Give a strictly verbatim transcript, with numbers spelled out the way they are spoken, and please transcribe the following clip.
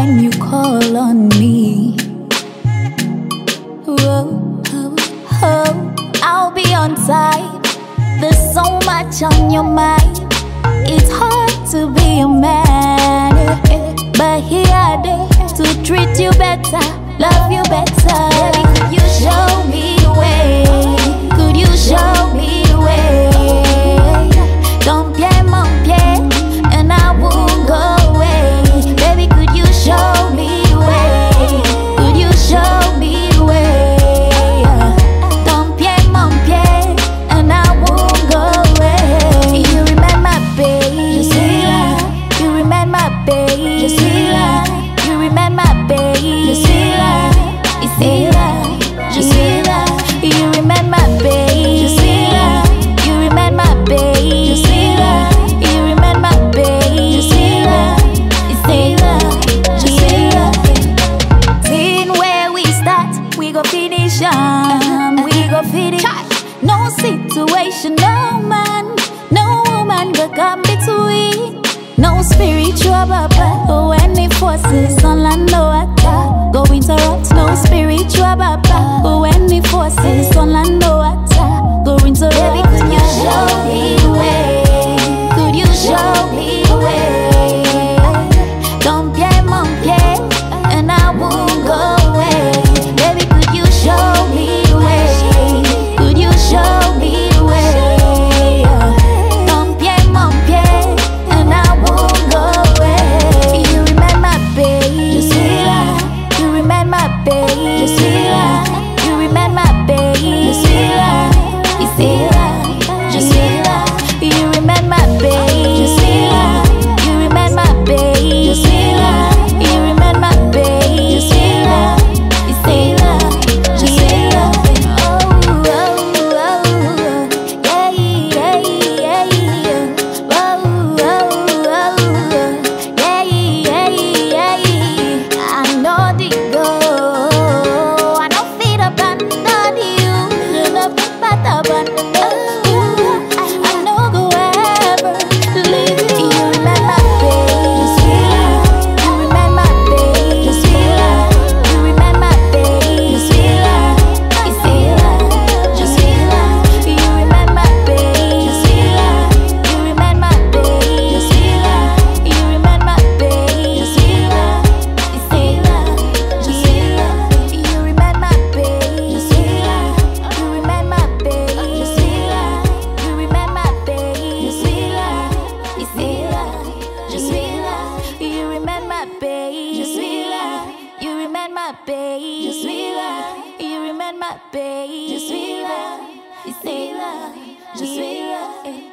when you call on me. Whoa, oh, oh, I'll be on time. There's so much on your mind. It's hard to be a man, but here I am to treat you better, love you better. Baby, could you show me the way? Could you show me the way? Don't play mon pied, and I won't go away. Baby, could you show me the way? Could you show me the way? Don't play mon pied, and I won't go away. You remember, babe? You remember, babe? You remember, babe? You see that? You see that? You see that? You remember, babe? You see that? You remember, babe? You see that? You remember, babe? You see that? You see that? You see that? Seeing where we start, we go finish, um, we go finish. No situation, no man, no woman go come between. No spiritual baba, but when it forces on land no attack, go interrupt. No spiritual baba, but when it forces on land no attack, go interrupt. Baby, could you show me the way? Could you show me the way? Don't play mon pied, and I won't go away. Baby, could you show me the way? Could you show me the way? Don't play mon pied, and I won't go away. You remember, babe? You see that? You remember, babe? You see that? You remember, babe? You see that? You see that? You see that? You remember, babe? You see that? You remember, babe? You see that? You remember, babe? You see that? You see that? You see that? Oh, oh, oh, yeah, yeah, yeah, yeah. Oh, oh, oh, yeah, yeah, yeah, yeah. I know the go. I know fit abandon you. You know fit but abandon you. I know go ever leave you. You remember, babe? You see that? You remember, babe? You see that? You remember, babe? You see that? You see that? You see that? You remember, babe? You see that? You remember, babe? You see that? You remember, babe? You see that? You see that? You see that? You remember, babe? You see that? You remember, babe? You see that? You remember, babe? You see that? You see that? You see that? You remember, babe? You see that? You remember, babe? You see that? You remember, babe? You see that? You see that? You see that?